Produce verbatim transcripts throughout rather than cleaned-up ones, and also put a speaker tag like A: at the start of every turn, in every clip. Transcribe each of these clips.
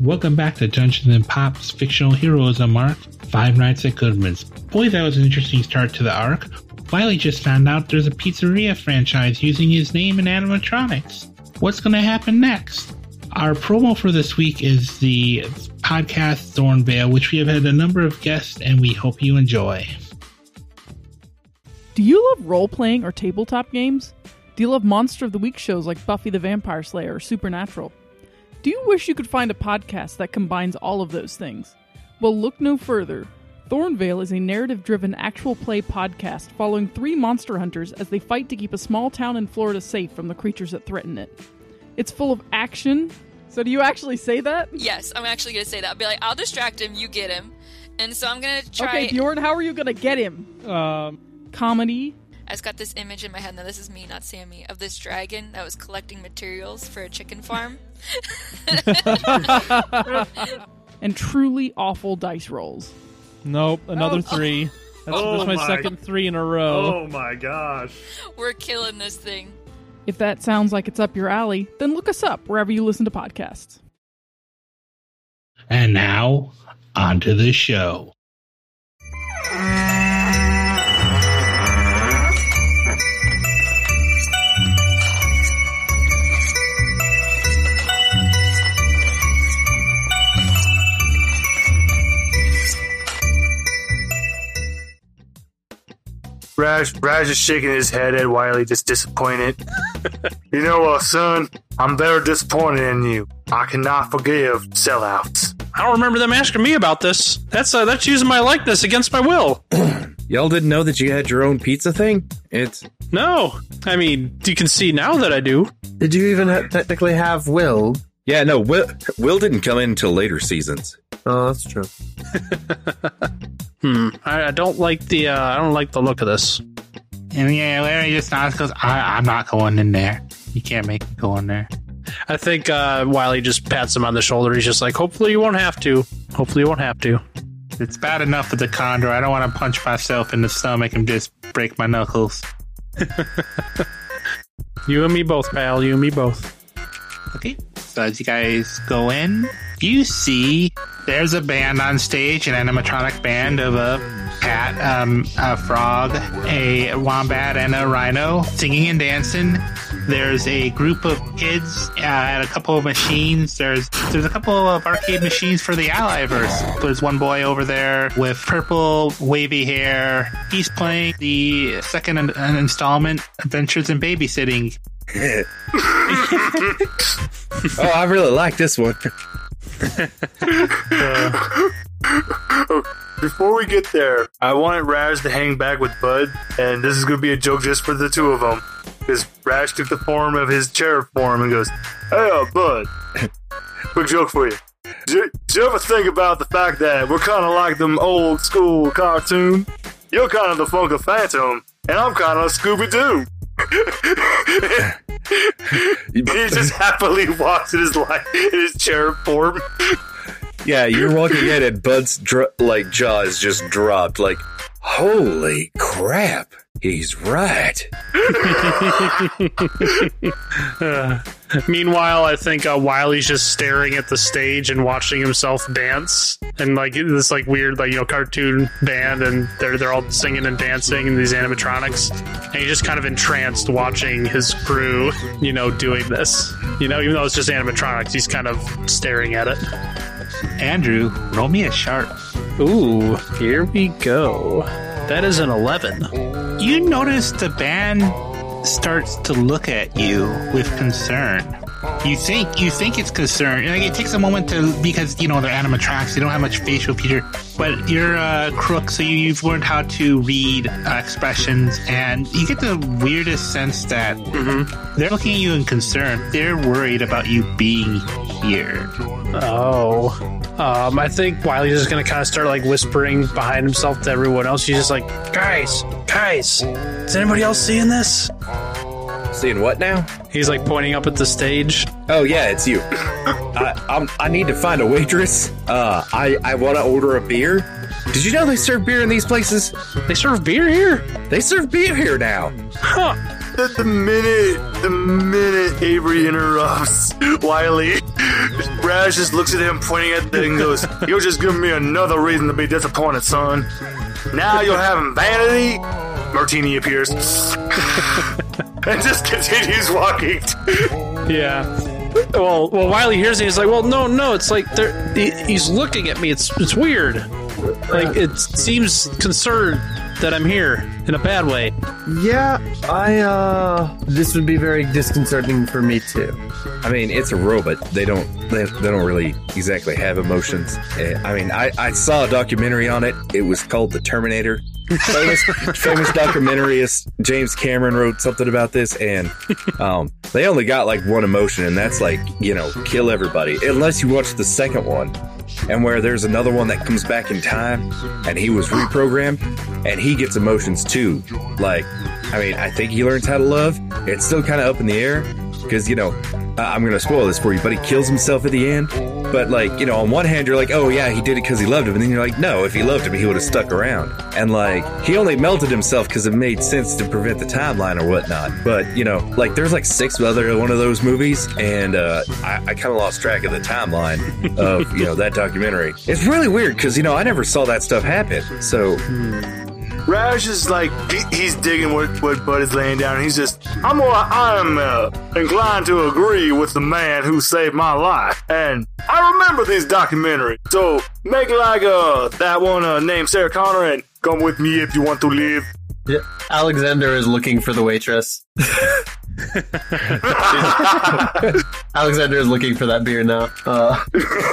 A: Welcome back to Dungeons and Pop's fictional heroism arc, Five Nights at Goodman's. Boy, that was an interesting start to the arc. Wiley just found out there's a pizzeria franchise using his name in animatronics. What's going to happen next? Our promo for this week is the podcast Thornvale, which we have had a number of guests, and we hope you enjoy.
B: Do you love role-playing or tabletop games? Do you love Monster of the Week shows like Buffy the Vampire Slayer or Supernatural? Do you wish you could find a podcast that combines all of those things? Well, look no further. Thornvale is a narrative-driven actual play podcast following three monster hunters as they fight to keep a small town in Florida safe from the creatures that threaten it. It's full of action. So do you actually say that?
C: Yes, I'm actually going to say that. I'll be like, I'll distract him, you get him. And so I'm going to try...
B: Okay, Bjorn, how are you going to get him? Um, Comedy.
C: I just got this image in my head, now this is me, not Sammy, of this dragon that was collecting materials for a chicken farm.
B: And truly awful dice rolls.
D: Nope, another oh. three. That's,
E: oh
D: that's my, my second three in a row.
E: Oh my gosh.
C: We're killing this thing.
B: If that sounds like it's up your alley, then look us up wherever you listen to podcasts.
A: And now, on to the show.
E: Raj, Raj is shaking his head at Wiley, just disappointed. You know what, son? I'm very disappointed in you. I cannot forgive sellouts.
F: I don't remember them asking me about this. That's uh, that's using my likeness against my will.
G: Y'all didn't know that you had your own pizza thing? It's...
F: No. I mean, you can see now that I do.
G: Did you even ha- technically have Will? Yeah, no, Will, Will didn't come in until later seasons. Oh, that's true.
F: Hmm. I, I don't like the. Uh, I don't like the look of this.
A: And yeah, Larry just nods because I'm not going in there. You can't make me go in there.
F: I think uh, Wiley just pats him on the shoulder. He's just like, "Hopefully you won't have to. Hopefully you won't have to."
A: It's bad enough with the condor. I don't want to punch myself in the stomach and just break my knuckles.
F: You and me both, pal. You and me both.
A: Okay. So as you guys go in, you see there's a band on stage, an animatronic band of a cat, um, a frog, a wombat, and a rhino singing and dancing. There's a group of kids uh, at a couple of machines. There's there's a couple of arcade machines for the Alliverse. There's one boy over there with purple wavy hair. He's playing the second in- installment, Adventures in Babysitting.
G: Oh, I really like this one.
E: uh, Before we get there, I wanted Raj to hang back with Bud, and this is going to be a joke just for the two of them. Because Raj took the form of his chair form and goes, "Hey, uh, Bud, quick joke for you. Do, do you ever think about the fact that we're kind of like them old school cartoon? You're kind of the Funka Phantom, and I'm kind of Scooby-Doo." He just happily walks in his life in his chair form.
G: Yeah, you're walking in and Bud's dr- like jaw is just dropped. Like, holy crap, he's right.
F: uh, meanwhile, I think uh, Wiley's just staring at the stage and watching himself dance, and like this like weird like you know cartoon band, and they're they're all singing and dancing in these animatronics, and he's just kind of entranced watching his crew, you know, doing this. You know, even though it's just animatronics, he's kind of staring at it.
A: Andrew, roll me a sharp.
F: Ooh, here we go. That is an eleven.
A: You notice the band starts to look at you with concern. You think you think it's concern. Like it takes a moment to because you know they're animatronics. They don't have much facial feature. But you're a crook, so you, you've learned how to read uh, expressions, and you get the weirdest sense that mm-hmm. they're looking at you in concern. They're worried about you being here.
F: Oh. Um, I think Wiley's just going to kind of start like whispering behind himself to everyone else. He's just like, guys, guys, is anybody else seeing this?
G: Seeing what now?
F: He's like pointing up at the stage.
G: Oh yeah, it's you. I I'm, I need to find a waitress. Uh, I, I want to order a beer. Did you know they serve beer in these places?
F: They serve beer here?
G: They serve beer here now.
F: Huh.
E: the, the minute, the minute Avery interrupts Wiley, Raz just looks at him, pointing at the and goes, "You're just giving me another reason to be disappointed, son. Now you're having vanity." Martini appears and just continues walking.
F: Yeah. Well, well, Wiley hears it. He's like, "Well, no, no. It's like they're, he, he's looking at me. It's it's weird. Like it seems concerned that I'm here in a bad way."
H: Yeah, I, uh, this would be very disconcerting for me too.
G: I mean, it's a robot. They don't they, they don't really exactly have emotions. Uh, I mean, I, I saw a documentary on it. It was called The Terminator. Famous, famous documentarist James Cameron wrote something about this, and um, they only got like one emotion, and that's like, you know, kill everybody. Unless you watch the second one, and where there's another one that comes back in time, and he was reprogrammed, and he gets emotions too. Like, I mean, I think he learns how to love. It's still kind of up in the air, because, you know, I'm going to spoil this for you, but he kills himself at the end. But, like, you know, on one hand, you're like, oh, yeah, he did it because he loved him. And then you're like, no, if he loved him, he would have stuck around. And, like, he only melted himself because it made sense to prevent the timeline or whatnot. But, you know, like, there's like six other one of those movies. And uh, I, I kind of lost track of the timeline of, you know, that documentary. It's really weird because, you know, I never saw that stuff happen. So...
E: Raj is like, he, he's digging what, what Bud is laying down. He's just, I'm I'm uh, inclined to agree with the man who saved my life. And I remember these documentaries. So make like uh, that one uh, named Sarah Connor and come with me if you want to live.
H: Yeah, Alexander is looking for the waitress. Alexander is looking for that beer now. Uh,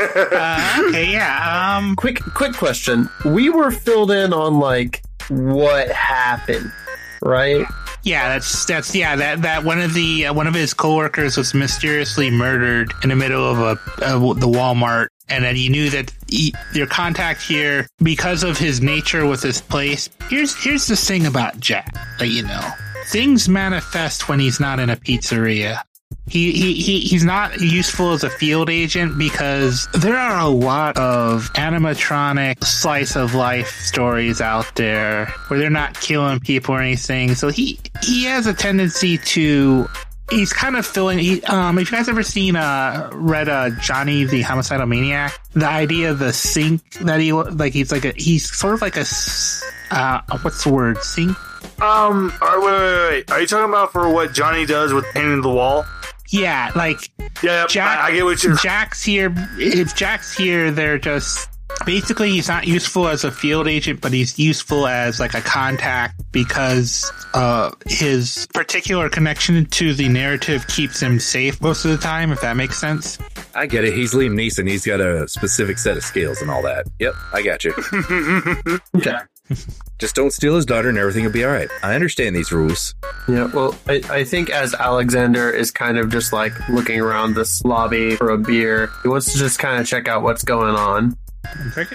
A: uh, okay, yeah. Um,
H: quick, quick question. We were filled in on like what happened, right?
A: Yeah, that's that's yeah. That that one of the uh, one of his coworkers was mysteriously murdered in the middle of a uh, the Walmart, and then you knew that he, your contact here, because of his nature with this place. Here's here's the thing about Jack that you know. Things manifest when he's not in a pizzeria. He, he, he he's not useful as a field agent because there are a lot of animatronic slice of life stories out there where they're not killing people or anything. So he he has a tendency to. He's kind of filling. He, um, have you guys ever seen, uh, read, uh, Johnny the Homicidal Maniac? The idea of the sink that he like. He's like a. He's sort of like a. Uh, what's the word? Sink.
E: Um. All right, wait, wait, wait. Are you talking about for what Johnny does with painting the wall?
A: Yeah, like.
E: Yeah,
A: Jack,
E: I, I get what you're.
A: Jack's here. If Jack's here, they're just. Basically, he's not useful as a field agent, but he's useful as like a contact because uh, his particular connection to the narrative keeps him safe most of the time, if that makes sense.
G: I get it. He's Liam Neeson. He's got a specific set of skills and all that. Yep, I got you.
H: Okay.
G: Just don't steal his daughter and everything will be all right. I understand these rules.
H: Yeah, well, I, I think as Alexander is kind of just like looking around this lobby for a beer, he wants to just kind of check out what's going on.
A: Take it.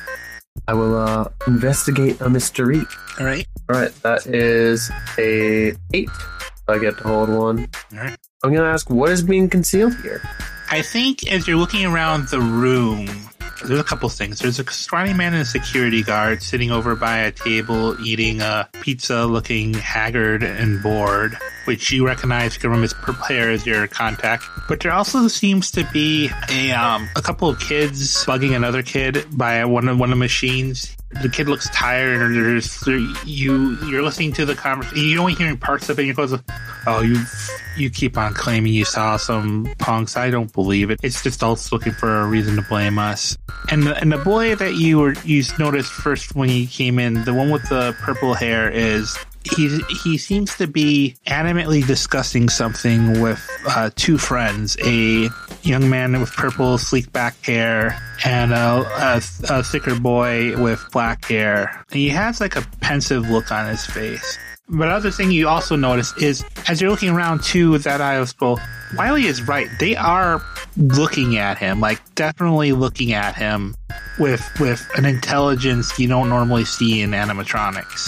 H: I will uh, investigate a mystery.
A: All right.
H: All right, that is a eight. I get to hold one.
A: All right.
H: I'm going to ask, what is being concealed here?
A: I think as you're looking around the room, there's a couple things. There's a scrawny man and a security guard sitting over by a table eating a pizza, looking haggard and bored, which you recognize from his purple hair as your contact. But there also seems to be a um a couple of kids bugging another kid by one of one of the machines. The kid looks tired, and there's you you're listening to the conversation. You're only hearing parts of it. And you goes, "Oh, you you keep on claiming you saw some punks. I don't believe it. It's just adults looking for a reason to blame us." And the, and the boy that you were you noticed first when he came in, the one with the purple hair, is he he seems to be animately discussing something with uh, two friends, a young man with purple sleek back hair and a, a, a thicker boy with black hair. And he has like a pensive look on his face. But other thing you also notice is, as you're looking around too with that eye of scroll, Wiley is right. They are looking at him, like definitely looking at him with with an intelligence you don't normally see in animatronics.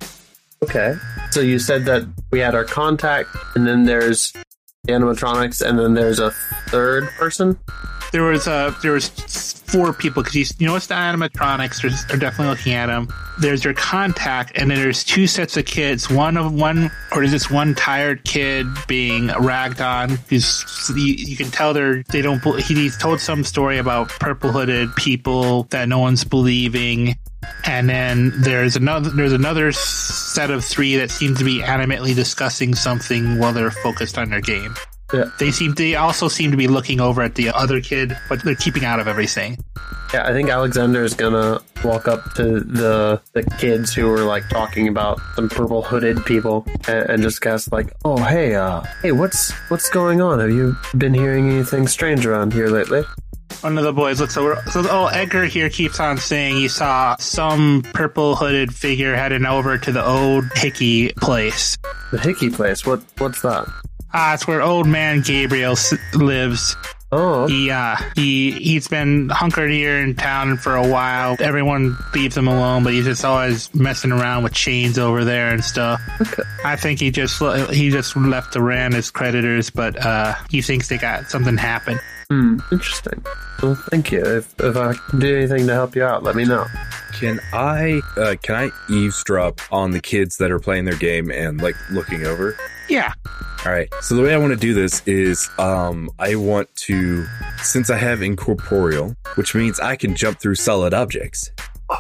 H: Okay. So you said that we had our contact, and then there's animatronics, and then there's a third person?
A: There was a there was four people because you, you know it's the animatronics. There's, they're definitely looking at them. There's their contact, and then there's two sets of kids. One of one, or is this one tired kid being ragged on? He's, you, you can tell they're they don't. He, he's told some story about purple hooded people that no one's believing. And then there's another there's another set of three that seem to be animately discussing something while they're focused on their game.
H: Yeah.
A: They seem they also seem to be looking over at the other kid, but they're keeping out of everything.
H: Yeah, I think Alexander is gonna walk up to the the kids who were like talking about some purple hooded people and, and just ask like, "Oh, hey, uh, hey, what's what's going on? Have you been hearing anything strange around here lately?"
A: One of the boys looks over. So, oh, Edgar here keeps on saying he saw some purple hooded figure heading over to the old Hickey place.
H: The Hickey place. What what's that?
A: Ah, uh, it's where old man Gabriel s- lives.
H: Oh, okay.
A: He, uh, he, he's been hunkered here in town for a while. Everyone leaves him alone, but he's just always messing around with chains over there and stuff.
H: Okay.
A: I think he just, he just left to ran his creditors, but, uh, he thinks they got something happen.
H: Hmm, interesting. Well, thank you. If, if I can do anything to help you out, let me know.
G: Can I, uh, can I eavesdrop on the kids that are playing their game and, like, looking over?
A: Yeah.
G: All right. So the way I want to do this is, um, I want to, since I have incorporeal, which means I can jump through solid objects.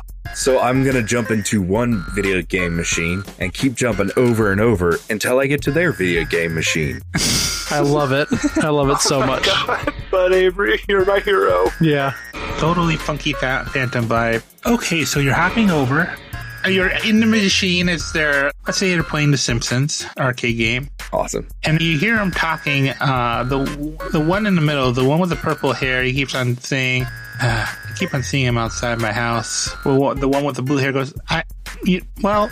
G: So I'm going to jump into one video game machine and keep jumping over and over until I get to their video game machine.
F: I love it. I love it so
E: Oh my
F: much.
E: God. Bud Avery, you're my hero.
F: Yeah.
A: Totally funky fa- phantom vibe. Okay, so you're hopping over. You're in the machine. It's their, let's say you're playing The Simpsons arcade game.
G: Awesome.
A: And you hear him talking, uh, the the one in the middle, the one with the purple hair, he keeps on saying, uh, I keep on seeing him outside my house. Well, the one with the blue hair goes, I, you, well,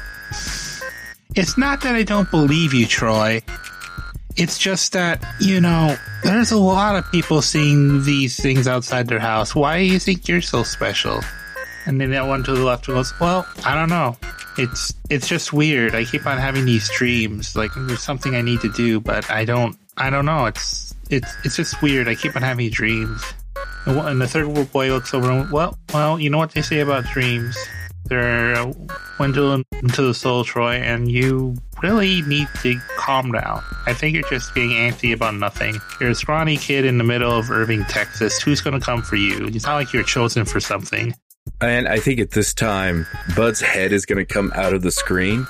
A: it's not that I don't believe you, Troy. It's just that, you know, there's a lot of people seeing these things outside their house. Why do you think you're so special? And then that one to the left goes, well, I don't know. It's it's just weird. I keep on having these dreams. Like, there's something I need to do, but I don't, I don't know. It's it's it's just weird. I keep on having dreams. And, one, and the third boy looks over and, well, well, you know what they say about dreams. They're uh, dwindling into the soul, Troy, and you really need to calm down. I think you're just being antsy about nothing. You're a scrawny kid in the middle of Irving, Texas. Who's going to come for you? It's not like you're chosen for something.
G: And I think at this time, Bud's head is going to come out of the screen.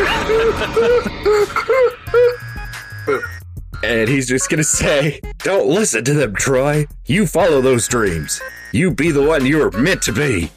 G: And he's just going to say, don't listen to them, Troy. You follow those dreams. You be the one you were meant to be.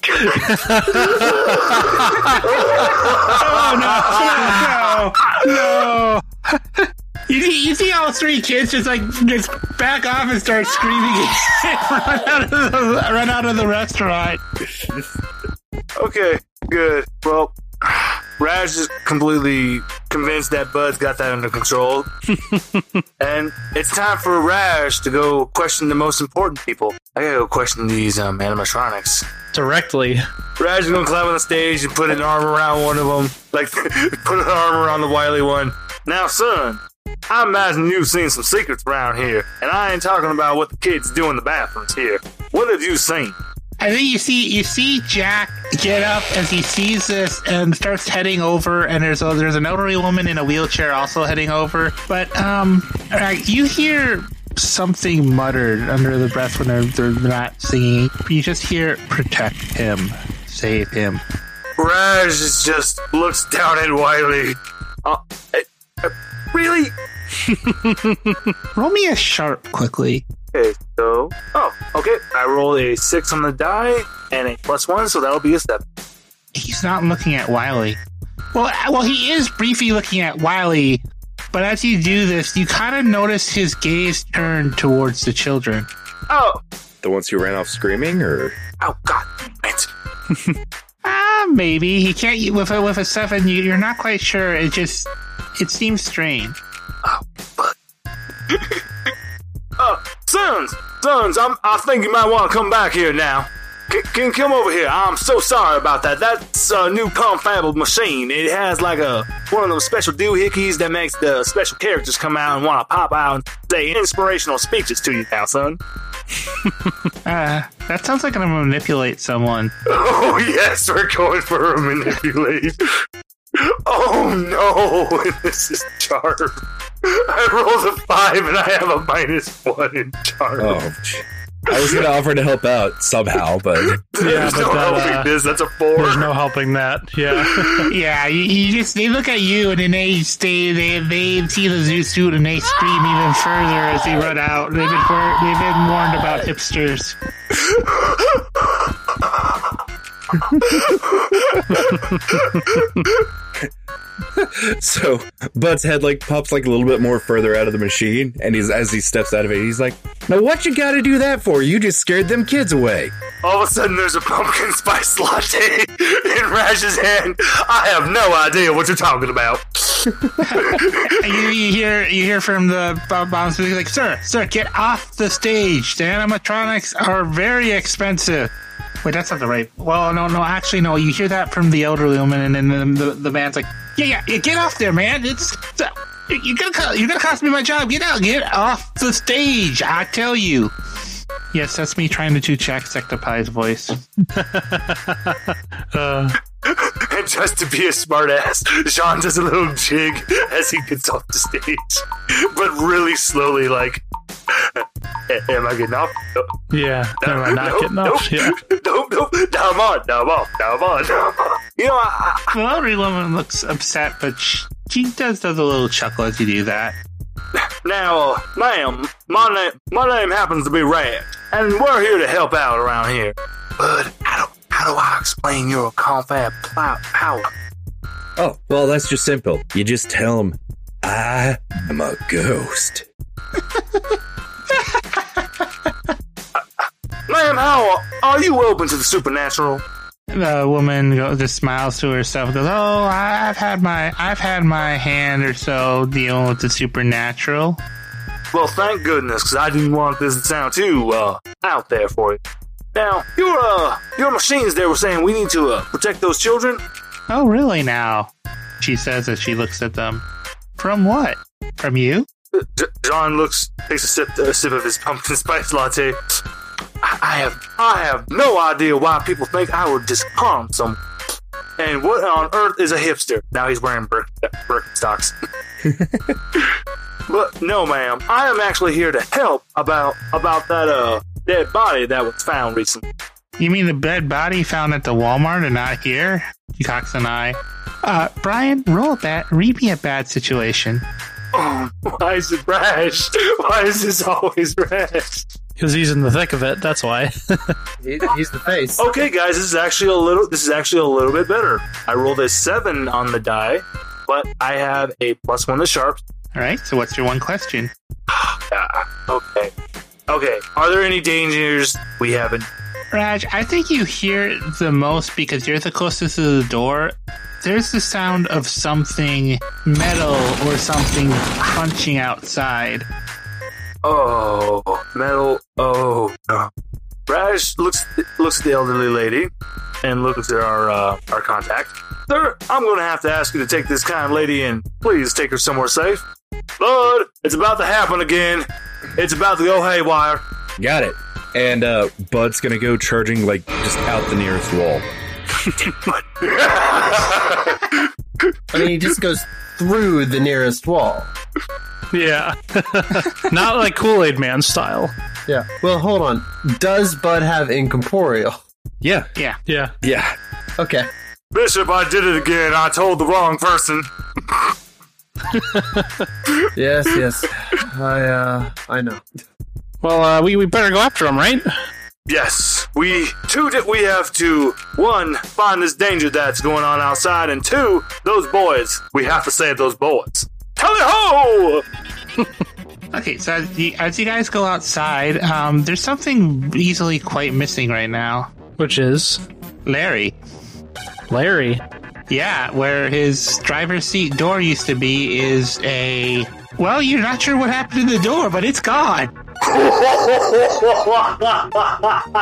A: Oh, no, no, no. You see, you see all three kids just like just back off and start screaming and run out of the, run out of the restaurant.
E: Okay, good. Well, Raj is completely convinced that Bud's got that under control. And it's time for Raj to go question the most important people. I gotta go question these um, animatronics.
F: Directly.
E: Raj is gonna climb on the stage and put an arm around one of them. Like, put an arm around the wily one. Now, son, I imagine you've seen some secrets around here. And I ain't talking about what the kids do in the bathrooms here. What have you seen?
A: I think you see you see Jack get up as he sees this and starts heading over, and there's a, there's an elderly woman in a wheelchair also heading over. But um, all right, you hear something muttered under the breath when they're, they're not singing. You just hear "protect him, save him."
E: Raj is just looks down at Wiley. Uh, uh, really?
A: Roll me a sharp quickly.
E: Okay, so oh, okay. I rolled a six on the die and a plus one, so that'll be a seven.
A: He's not looking at Wiley. Well, well, he is briefly looking at Wiley, but as you do this, you kind of notice his gaze turn towards the children.
E: Oh,
G: The ones who ran off screaming, or?
E: oh, God, it.
A: Ah, maybe he can't. With a with a seven, you, you're not quite sure. It just it seems strange.
E: Oh, but. Oh, sons, sons, I'm, I think you might want to come back here now. Can, can you come over here? I'm so sorry about that. That's a new confabuled machine. It has like a one of those special doohickeys that makes the special characters come out and want to pop out and say inspirational speeches to you now, son.
A: Uh, that sounds like I'm gonna manipulate someone.
E: Oh, yes, we're going for a manipulate. Oh, no, this is charm. I rolled a five and I have a minus one in charm.
G: Oh, gee. I was going to offer to help out somehow, but
F: Yeah,
E: There's
F: but
E: no
F: that,
E: helping
F: uh,
E: this. That's a four.
F: There's no helping that. Yeah.
A: Yeah, you, you just they look at you and then they stay they they see the zoo suit and they scream even further as they run out. They've been war- they've been warned about hipsters.
G: so Bud's head like pops like a little bit more further out of the machine, and he's as he steps out of it, he's like, "Now what you got to do that for? You just scared them kids away."
E: All of a sudden, there's a pumpkin spice latte in Raj's hand. I have no idea what you're talking about.
A: you, you hear you hear from the bombs like, "Sir, sir, get off the stage. The animatronics are very expensive." Wait, that's not the right. Well, no, no, actually, no. You hear that from the elderly woman, and then the, the, the man's like, "Yeah, yeah, yeah, get off there, man. It's, it's uh, you're gonna co- you're gonna cost me my job. Get out, get off the stage. I tell you." Yes, that's me trying to do Jacksepticeye's voice.
F: Uh,
E: And just to be a smartass, Jean does a little jig as he gets off the stage, but really slowly, like, am I getting off? No,
F: yeah. Am I not
E: nope,
F: getting off?
E: Nope,
F: Yeah.
E: nope, nope. Now I'm on. Now I'm off. Now I'm on. Now I'm on. You know, I,
A: The elderly woman looks upset, but she, she does does a little chuckle as you do that.
E: Now, uh, ma'am, my name, my name happens to be Rad, and we're here to help out around here. But how do, how do I explain your confab plow- power?
G: Oh, well, that's just simple. You just tell them, "I am a ghost."
E: Ma'am, how are you open to the supernatural?
A: The woman goes, just smiles to herself and goes, "Oh, I've had my I've had my hand or so dealing with the supernatural."
E: Well, thank goodness, because I didn't want this to sound too uh, out there for you. Now, your uh, your machines there were saying we need to uh, protect those children.
A: "Oh, really now?" she says as she looks at them. "From what? From you?"
E: J- John looks, takes a sip, a sip of his pumpkin spice latte. I I have, I have no idea why people think I would just harm someone. And what on earth is a hipster? Now he's wearing Bir- Birkenstocks. But no, ma'am, I am actually here to help about about that uh dead body that was found recently.
A: "You mean the dead body found at the Walmart and not here?" He cocks an eye. Uh, Brian, roll a bad, read me a bad situation.
E: Oh, why is it rash? Why is this always rash?
F: Because he's in the thick of it. That's why.
H: He, he's the face.
E: Okay, guys, this is actually a little. This is actually a little bit better. I rolled a seven on the die, but I have a plus one to sharp.
A: All right, so what's your one question?
E: Ah, okay, okay. Are there any dangers we haven't?
A: Raj, I think you hear it the most because you're the closest to the door. There's the sound of something metal or something crunching outside.
E: Oh, metal. Oh, no. Raj looks looks at the elderly lady and looks at our uh, our contact. Sir, I'm going to have to ask you to take this kind lady and please take her somewhere safe. Bud, it's about to happen again. It's about to go haywire.
G: Got it. And uh, Bud's gonna go charging like just out the nearest wall.
H: I mean, he just goes through the nearest wall.
F: Yeah. Not like Kool-Aid Man style.
H: Yeah. Well, hold on. Does Bud have incorporeal?
G: Yeah,
A: Yeah.
F: Yeah.
G: yeah.
H: Okay.
E: Bishop, I did it again. I told the wrong person.
H: Yes, yes. I, uh, I know.
F: Well, uh, we, we better go after him, right?
E: Yes, we two that we have to one find this danger that's going on outside, and two those boys. We have to save those boys. Tally ho!
A: Okay, so as you, as you guys go outside, um, there's something easily quite missing right now.
F: Which is
A: Larry.
F: Larry.
A: Yeah, where his driver's seat door used to be is a... Well, you're not sure what happened to the door, but it's gone.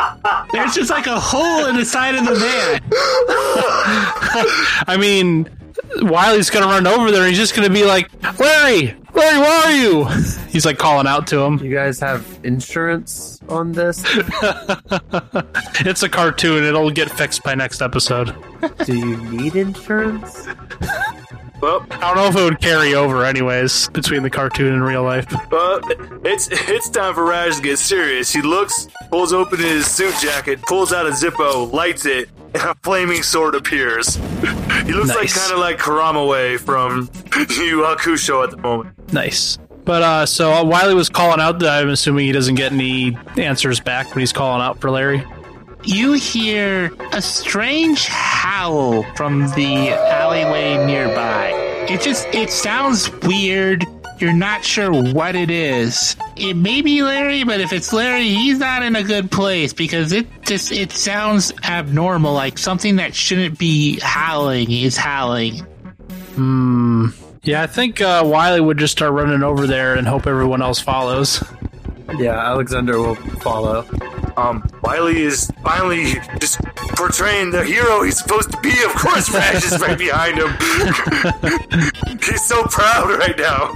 A: There's just like a hole in the side of the van.
F: I mean, Wiley's gonna run over there. And he's just gonna be like, Larry, Larry, where are you? He's like calling out to him.
H: You guys have insurance on this?
F: It's a cartoon. It'll get fixed by next episode.
H: Do you need insurance?
E: Well,
F: I don't know if it would carry over anyways between the cartoon and real life.
E: uh, it's it's time for Raj to get serious. He looks, pulls open his suit jacket, pulls out a Zippo, lights it, and a flaming sword appears. He looks like
F: Nice.
E: kind of like Karamawe from Yu Hakusho at the moment.
F: Nice. But uh, so uh, Wiley was calling out. That I'm assuming he doesn't get any answers back, but he's calling out for Larry.
A: You hear a strange howl from the alleyway nearby. It just, it sounds weird. You're not sure what it is. It may be Larry, but if it's Larry, he's not in a good place because it just, it sounds abnormal, like something that shouldn't be howling is howling.
F: Hmm. Yeah, I think uh, Wiley would just start running over there and hope everyone else follows.
H: Yeah, Alexander will follow.
E: Um, Wiley is finally just portraying the hero he's supposed to be. Of course, Rash is right behind him. He's so proud right now.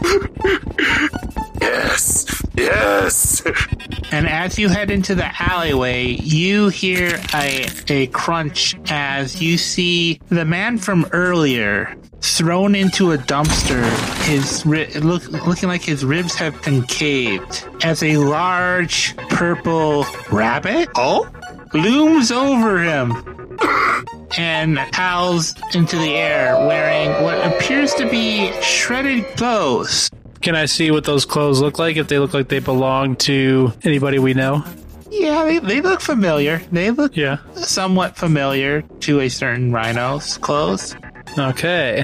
E: Yes, yes.
A: And as you head into the alleyway, you hear a, a crunch as you see the man from earlier thrown into a dumpster. His ri- look, looking like his ribs have concaved as a large purple rabbit oh looms over him and howls into the air wearing what appears to be shredded clothes.
F: Can I see what those clothes look like? If they look like they belong to anybody we know?
A: Yeah, they, they look familiar. They look
F: Yeah.
A: somewhat familiar to a certain rhino's clothes.
F: Okay.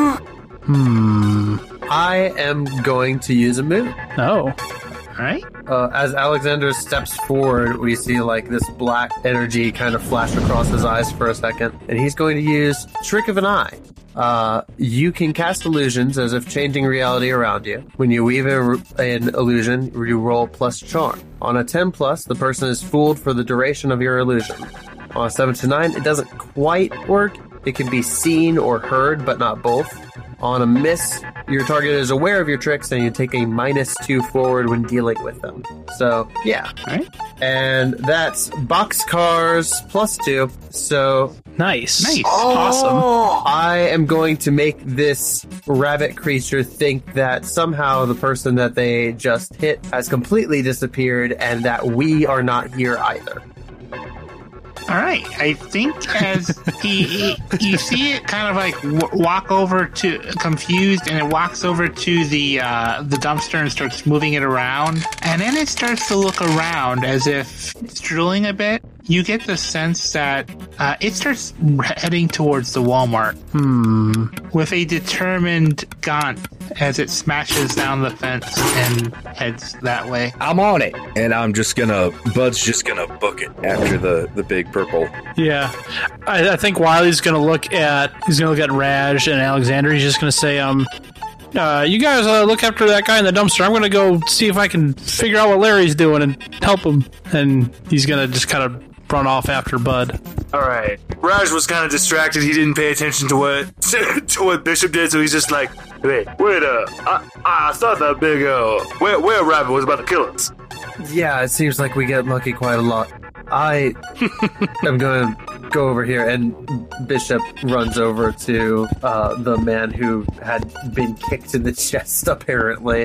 F: Hmm.
H: I am going to use a move.
F: Oh.
A: All right.
H: Uh, as Alexander steps forward, we see like this black energy kind of flash across his eyes for a second, and he's going to use Trick of an Eye. Uh, you can cast illusions as if changing reality around you. When you weave a, an illusion, you roll plus charm. On a ten plus, the person is fooled for the duration of your illusion. On a seven to nine, it doesn't quite work. It can be seen or heard, but not both. On a miss, your target is aware of your tricks and you take a minus two forward when dealing with them. So, yeah.
A: All right.
H: And that's boxcars plus two. So,
F: Nice.
A: Nice.
F: Awesome.
H: I am going to make this rabbit creature think that somehow the person that they just hit has completely disappeared and that we are not here either.
A: All right. I think as he, he you see it kind of like w- walk over to confused, and it walks over to the uh, the dumpster and starts moving it around, and then it starts to look around as if it's drooling a bit. You get the sense that uh, it starts heading towards the Walmart.
F: Hmm.
A: With a determined gaunt as it smashes down the fence and heads that way.
G: I'm on it, and I'm just gonna. Bud's just gonna book it after the the big purple.
F: Yeah. I, I think Wiley's gonna look at he's gonna look at Raj and Alexander. He's just gonna say, um, uh, you guys uh, look after that guy in the dumpster. I'm gonna go see if I can figure out what Larry's doing and help him. And he's gonna just kind of run off after Bud.
E: All right. Raj was kind of distracted. He didn't pay attention to what to what Bishop did, so he's just like, "Wait, wait, uh, I, I thought that big uh, where where rabbit was about to kill us."
H: Yeah, it seems like we get lucky quite a lot. I am going to go over here, and Bishop runs over to uh, the man who had been kicked in the chest, apparently.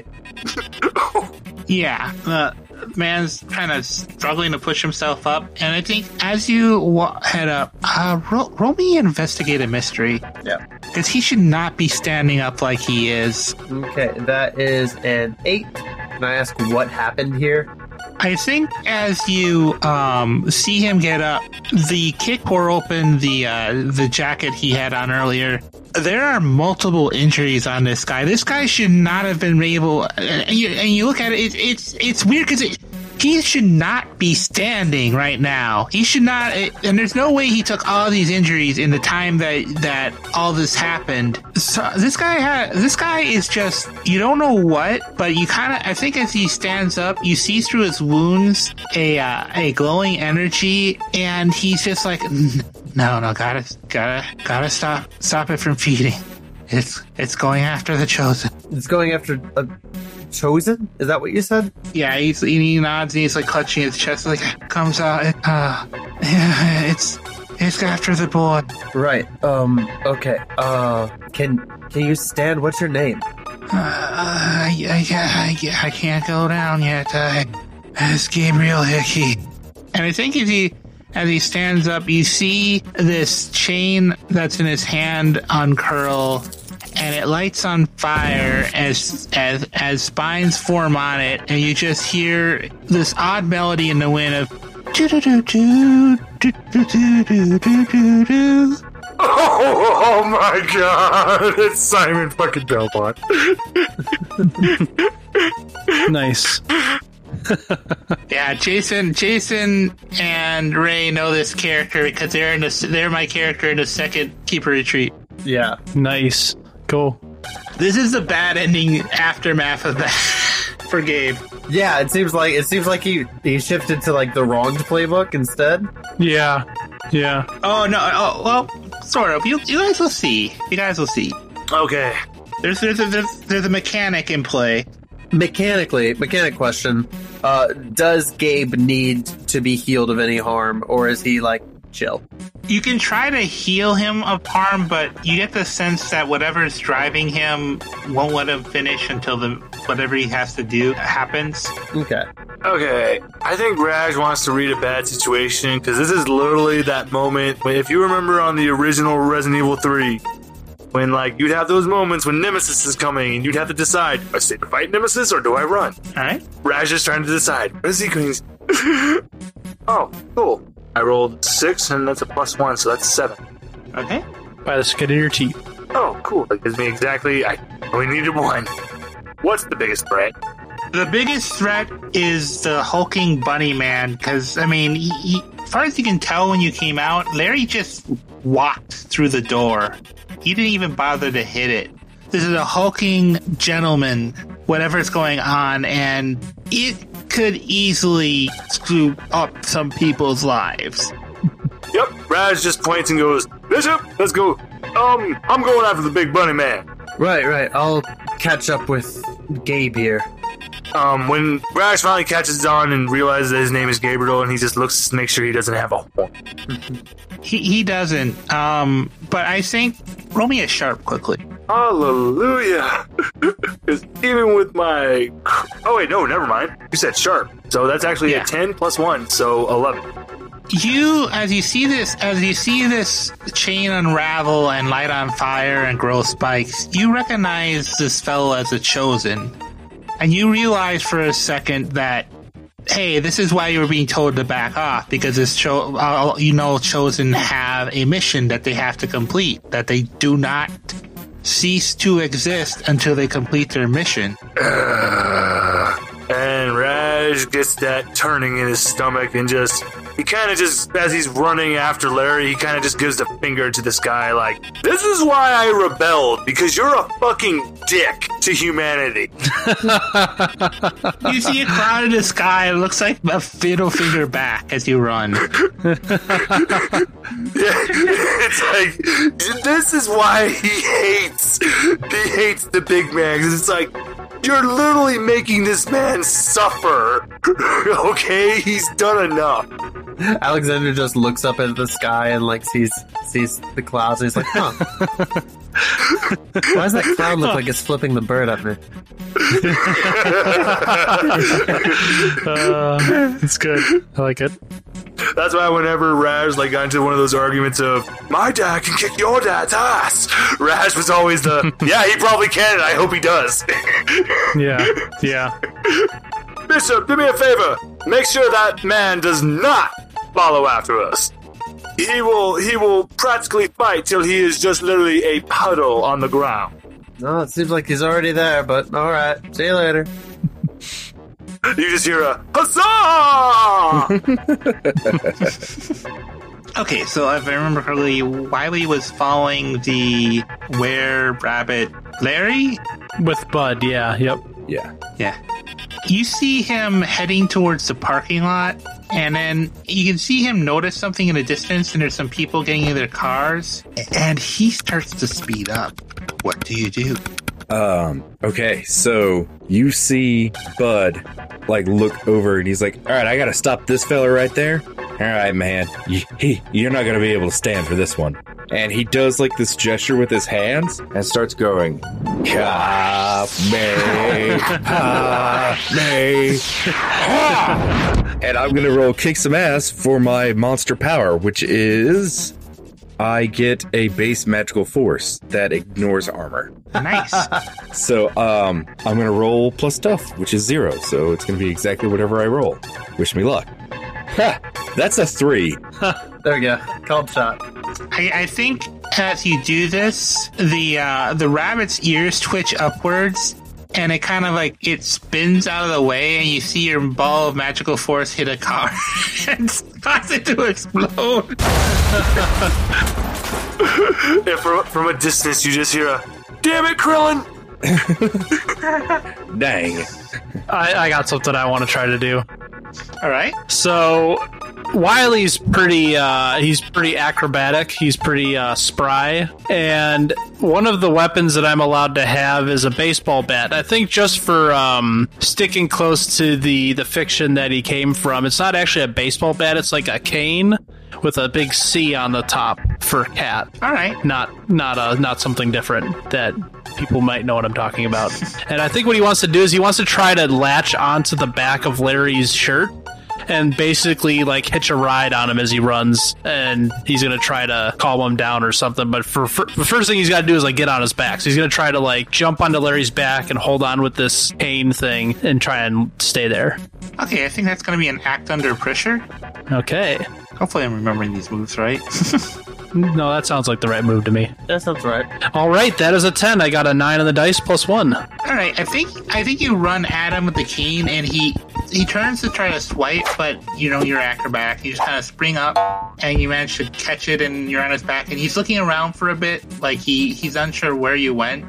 A: Yeah, the man's kind of struggling to push himself up, and I think as you wa- head up, uh, roll, roll me investigate a mystery.
H: Yeah.
A: Because he should not be standing up like he is.
H: Okay, that is an eight. Can I ask what happened here?
A: I think as you um, see him get up, the kick tore open the uh, the jacket he had on earlier. There are multiple injuries on this guy. This guy should not have been able. And you, and you look at it, it's it's, it's weird because it, he should not be standing right now. He should not. And there's no way he took all these injuries in the time that that all this happened. So this guy had. This guy is just. You don't know what, but you kind of. I think as he stands up, you see through his wounds a uh, a glowing energy, and he's just like. No, no, gotta, gotta, gotta stop, stop it from feeding. It's it's going after the chosen.
H: It's going after a chosen? Is that what you said?
A: Yeah, he's, he nods and he's like clutching his chest, like comes out. Uh, yeah, it's it's after the boy.
H: Right. Um. Okay. Uh. Can Can you stand? What's your name?
A: Uh, yeah, yeah, yeah, I can't go down yet. Uh, it's Gabriel Hickey. And I think as he as he stands up, you see this chain that's in his hand uncurl, and it lights on fire as as as spines form on it, and you just hear this odd melody in the wind of do do do do do do do do do do.
E: Oh, oh my god! It's Simon fucking Belmont.
F: Nice.
A: Yeah, Jason, Jason, and Ray know this character because they're in the, they're my character in the second Keeper Retreat.
H: Yeah.
F: Nice. Cool.
A: This is the bad ending aftermath of that for Gabe.
H: Yeah. It seems like it seems like he he shifted to like the wronged playbook instead.
F: Yeah. Yeah.
A: Oh no! Oh well, sort of. You you guys will see. You guys will see.
E: Okay.
A: There's there's a, there's, there's a mechanic in play.
H: Mechanically, mechanic question: uh, does Gabe need to be healed of any harm, or is he like chill?
A: You can try to heal him of harm, but you get the sense that whatever's driving him won't let him finish until the whatever he has to do happens.
H: Okay.
E: Okay. I think Raj wants to read a bad situation because this is literally that moment when, if you remember on the original Resident Evil three, when like you'd have those moments when Nemesis is coming and you'd have to decide: do I stay to fight Nemesis or do I run?
A: All right.
E: Raj is trying to decide. What is he going? Oh, cool. I rolled six, and that's a plus one, so that's seven.
A: Okay.
F: By the skin of your teeth.
E: Oh, cool. That gives me exactly... I only needed one. What's the biggest threat?
A: The biggest threat is the hulking bunny man, because, I mean, he, he, as far as you can tell when you came out, Larry just walked through the door. He didn't even bother to hit it. This is a hulking gentleman, whatever's going on, and it could easily screw up some people's lives.
E: Yep, Raj just points and goes, Bishop, let's go. Um, I'm going after the big bunny man.
H: Right, right. I'll catch up with Gabe here.
E: Um, when Raj finally catches on and realizes that his name is Gabriel, and he just looks to make sure he doesn't have a horn.
A: He he doesn't. Um, but I think roll me a sharp quickly.
E: Hallelujah! Because even with my... Oh, wait, no, never mind. You said sharp. So that's actually
A: Yeah.
E: a ten plus one, so eleven.
A: You, as you see this, as you see this chain unravel and light on fire and grow spikes, you recognize this fellow as a chosen. And you realize for a second that, hey, this is why you were being told to back off, because this cho- uh, you know, chosen have a mission that they have to complete, that they do not cease to exist until they complete their mission.
E: Uh, and Raj gets that turning in his stomach and just, he kind of just, as he's running after Larry, he kind of just gives the finger to this guy like, this is why I rebelled, because you're a fucking dick to humanity.
A: You see a cloud in the sky, it looks like a middle finger back as you run.
E: It's like, this is why he hates, he hates the big man. 'Cause it's like, you're literally making this man suffer. Okay, he's done enough.
H: Alexander just looks up at the sky and like sees sees the clouds and he's like, huh. Why does that cloud look like it's flipping the bird at me?
F: uh, it's good. I like it.
E: That's why whenever Raj like got into one of those arguments of my dad can kick your dad's ass, Raj was always the yeah, he probably can, and I hope he does.
F: Yeah, yeah.
E: Bishop, do me a favor. Make sure that man does not follow after us. He will he will practically fight till he is just literally a puddle on the ground.
H: No, it seems like he's already there, but alright. See you later.
E: You just hear a huzzah!
A: Okay, so if I remember correctly, Wiley was following the were-rabbit Larry?
F: With Bud, yeah, yep.
G: Yeah.
A: Yeah. You see him heading towards the parking lot, and then you can see him notice something in the distance, and there's some people getting in their cars, and he starts to speed up. What do you do?
G: Um, okay, so you see Bud, like, look over and he's like, all right, I gotta stop this fella right there. All right, man, you, he, you're not gonna be able to stand for this one. And he does, like, this gesture with his hands and starts going, Cop me, cop me. And I'm gonna roll kick some ass for my monster power, which is... I get a base magical force that ignores armor.
A: Nice.
G: So, um, I'm gonna roll plus tough, which is zero. So it's gonna be exactly whatever I roll. Wish me luck. Ha! That's a three.
H: There you go. Called shot.
A: I, I think as you do this, the uh, the rabbit's ears twitch upwards, and it kind of like it spins out of the way, and you see your ball of magical force hit a car and cause it to explode.
E: Yeah, from, from a distance, you just hear a, damn it, Krillin!
G: Dang.
F: I, I got something I want to try to do.
A: All right.
F: So Wily's pretty uh he's pretty acrobatic, he's pretty uh spry, and one of the weapons that I'm allowed to have is a baseball bat. I think just for um sticking close to the the fiction that he came from. It's not actually a baseball bat, it's like a cane with a big C on the top for cat.
A: All right.
F: Not not uh not something different that people might know what I'm talking about. And I think what he wants to do is he wants to try to latch onto the back of Larry's shirt and basically like hitch a ride on him as he runs, and he's gonna try to calm him down or something. But for, for the first thing he's got to do is like get on his back. So he's gonna try to like jump onto Larry's back and hold on with this cane thing and try and stay there.
A: Okay, I think that's going to be an act under pressure.
F: Okay.
A: Hopefully I'm remembering these moves right.
F: No, that sounds like the right move to me.
H: That sounds right.
F: All right, that is a ten. I got a nine on the dice plus one.
A: All right, I think I think you run at him with the cane, and he he turns to try to swipe, but you know you're acrobatic. You just kind of spring up, and you manage to catch it, and you're on his back, and he's looking around for a bit, like he he's unsure where you went.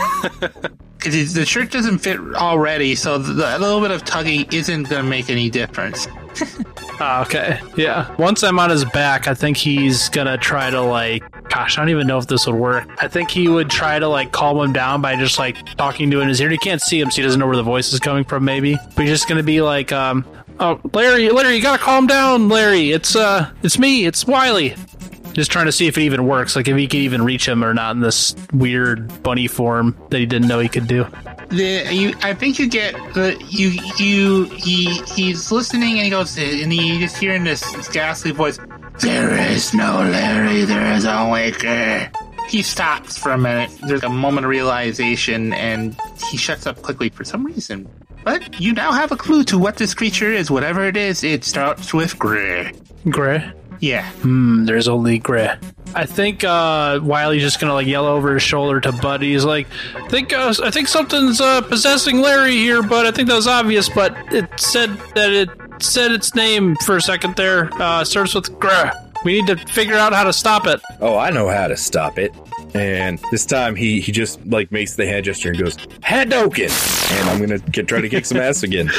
A: Because the shirt doesn't fit already, so the, the little bit of tugging isn't going to make any difference.
F: Ah, okay. Yeah. Once I'm on his back, I think he's gonna try to like, gosh, I don't even know if this would work. I think he would try to like calm him down by just like talking to him in his ear. He can't see him, so he doesn't know where the voice is coming from, maybe. But he's just gonna be like, um, oh, Larry, Larry, you gotta calm down, Larry. It's, uh, it's me, it's Wily. Just trying to see if it even works, like if he can even reach him or not in this weird bunny form that he didn't know he could do.
A: The you, I think you get the you you he he's listening and he goes and he just hearing this ghastly voice. There is no Larry. There is only Gray. He stops for a minute. There's a moment of realization and he shuts up quickly for some reason. But you now have a clue to what this creature is. Whatever it is, it starts with Gray.
F: Gray?
A: Yeah.
F: Hmm, there's only Gray. I think uh, Wily's just gonna like yell over his shoulder to Bud. He's like, I think uh, I think something's uh, possessing Larry here, Bud. I think that was obvious, but it said that it said its name for a second there. Uh, starts with Gray. We need to figure out how to stop it.
G: Oh, I know how to stop it. And this time he, he just like makes the hand gesture and goes, Hadouken! And I'm gonna get, try to kick some ass again.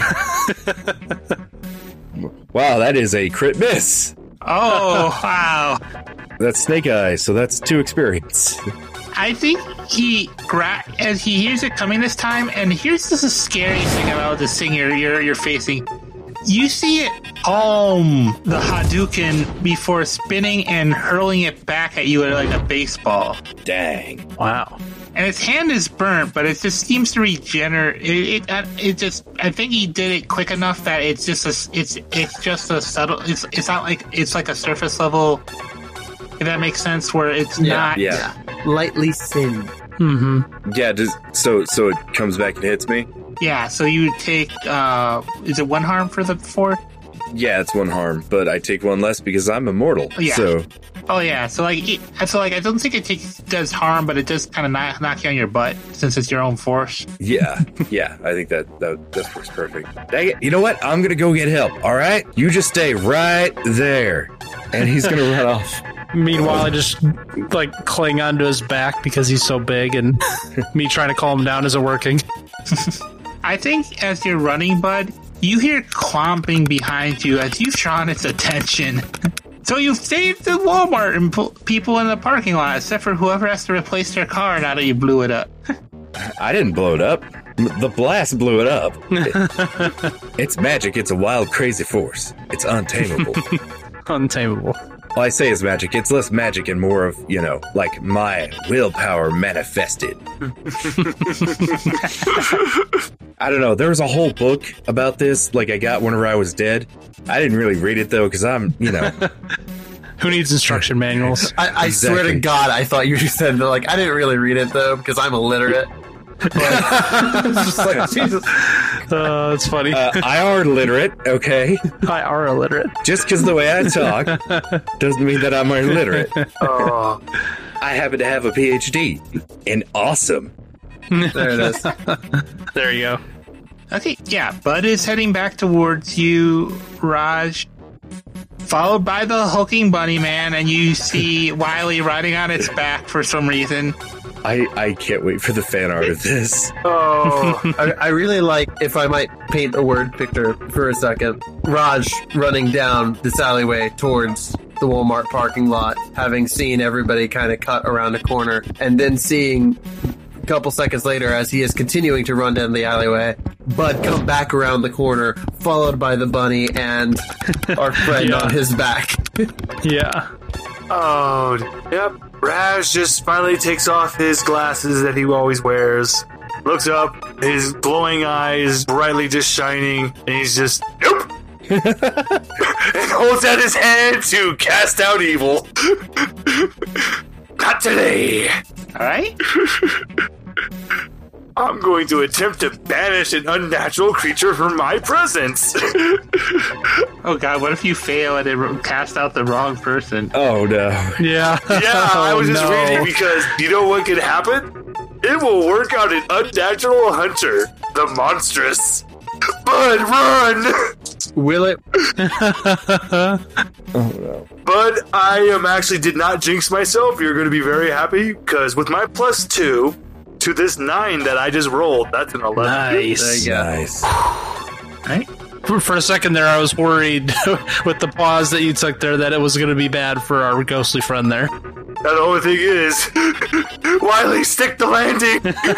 G: Wow, that is a crit miss.
A: Oh, wow.
G: That's Snake Eyes, so that's two experience.
A: I think he, gra- as he hears it coming this time, and here's this scary thing about this thing you're, you're, you're facing. You see it home the Hadouken before spinning and hurling it back at you like a baseball.
G: Dang.
F: Wow.
A: And its hand is burnt, but it just seems to regenerate. It, it, it just, I think he did it quick enough that it's just a, it's, it's just a subtle. It's, it's not like it's like a surface level. If that makes sense, where it's
H: Yeah,
A: not.
G: Yeah.
H: Lightly sinned.
F: Mm-hmm.
G: Yeah, does, so so it comes back and hits me?
A: Yeah. So you would take. Uh, is it one harm for the four?
G: Yeah, it's one harm, but I take one less because I'm immortal.
A: Yeah.
G: So
A: Oh yeah. So like, it, so like, I don't think it takes does harm, but it does kind of knock, knock you on your butt since it's your own force.
G: yeah, yeah, I think that that, that works perfect. Dang it. You know what? I'm gonna go get help, alright? You just stay right there. And he's gonna run off.
F: Meanwhile, I just like cling onto his back because he's so big, and me trying to calm him down isn't working.
A: I think as you're running, Bud, you hear clomping behind you as you've drawn its attention. So you've saved the Walmart and pu- people in the parking lot, except for whoever has to replace their car now that you blew it up.
G: I didn't blow it up. M- The blast blew it up. It- it's magic. It's a wild, crazy force. It's untamable.
F: Untamable.
G: Well, I say it's magic. It's less magic and more of, you know, like my willpower manifested. I don't know. There was a whole book about this, like I got whenever I was dead. I didn't really read it, though, because I'm, you know...
F: Who needs instruction manuals?
H: I, I swear
G: Exactly.
H: to God, I thought you just said that. Like, I didn't really read it though because I'm illiterate. But it's just like Jesus.
F: Uh, that's funny.
G: Uh, I are literate, okay?
F: I are illiterate.
G: Just because the way I talk doesn't mean that I'm illiterate.
E: Oh,
G: I happen to have a P H D in awesome.
H: There it is.
F: There you go.
A: Okay, yeah, Bud is heading back towards you, Raj, followed by the hulking bunny man, and you see Wily riding on its back for some reason.
G: I, I can't wait for the fan art of this.
E: oh,
H: I, I really like, if I might paint a word picture for a second, Raj running down this alleyway towards the Walmart parking lot, having seen everybody kind of cut around a corner, and then seeing a couple seconds later as he is continuing to run down the alleyway, Bud come back around the corner, followed by the bunny and our friend
F: Yeah.
H: on his back.
F: Yeah.
E: oh, yep. Raz just finally takes off his glasses that he always wears, looks up, his glowing eyes brightly just shining, and he's just, nope! and holds out his hand to cast out evil. Not today!
A: Alright?
E: I'm going to attempt to banish an unnatural creature from my presence.
A: Oh god, what if you fail and it cast out the wrong person?
G: Oh, no.
F: Yeah.
E: Yeah, I was
F: Oh,
E: just
F: no.
E: reading because you know what could happen? It will work out an unnatural hunter, the monstrous. Bud, run!
H: Will it?
G: Oh, no.
E: But I am actually did not jinx myself. You're going to be very happy because with my plus two to this nine that I just rolled, that's an eleven.
F: Nice.
G: Nice.
A: Right?
F: For, for a second there, I was worried with the pause that you took there that it was going to be bad for our ghostly friend there.
E: Now the only thing is, Wiley, stick the landing.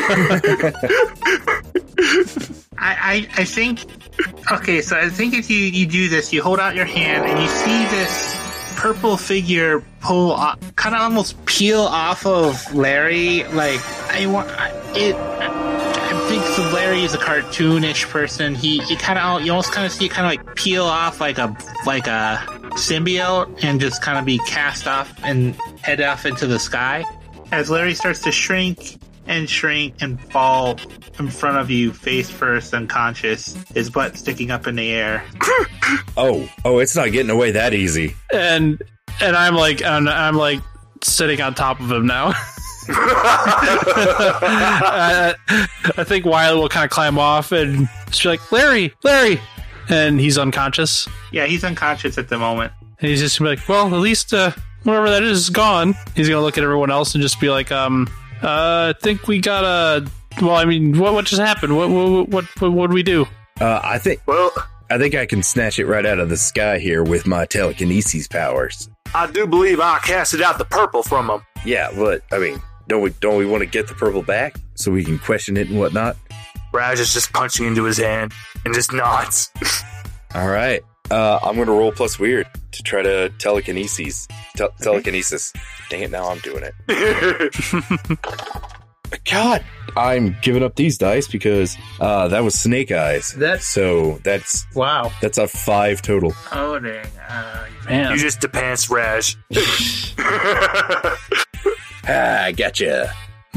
A: I, I, I think... Okay, so I think if you, you do this, you hold out your hand and you see this purple figure pull off, kind of almost peel off of Larry. Like, I want... It... I think so Larry is a cartoonish person. He, he kind of, you almost kind of see it kind of like peel off like a, like a symbiote and just kind of be cast off and head off into the sky. As Larry starts to shrink and shrink and fall in front of you, face first, unconscious, his butt sticking up in the air.
G: Oh, oh, it's not getting away that easy.
F: And and I'm like and I'm like sitting on top of him now. I, I think Wiley will kind of climb off and just be like, Larry, Larry, and he's unconscious.
A: Yeah, he's unconscious at the moment.
F: And he's just gonna be like, well, at least uh, whatever that is is gone. He's gonna look at everyone else and just be like, um, uh, I think we gotta. Well, I mean, what what just happened? What what what what, what do we do?
G: Uh, I think
E: Well,
G: I think I can snatch it right out of the sky here with my telekinesis powers.
E: I do believe I casted out the purple from him.
G: Yeah, but I mean, don't we don't we want to get the purple back so we can question it and whatnot?
E: Raj is just punching into his hand and just nods.
G: All right, uh, I'm gonna roll plus weird to try to telekinesis. Tel- telekinesis. Dang it! Now I'm doing it. God, I'm giving up these dice because uh, that was Snake Eyes.
H: That's-
G: so that's
H: Wow.
G: that's a five total.
A: Oh, dang. Uh,
F: Man,
E: You just depants Raj.
G: Ah, I gotcha.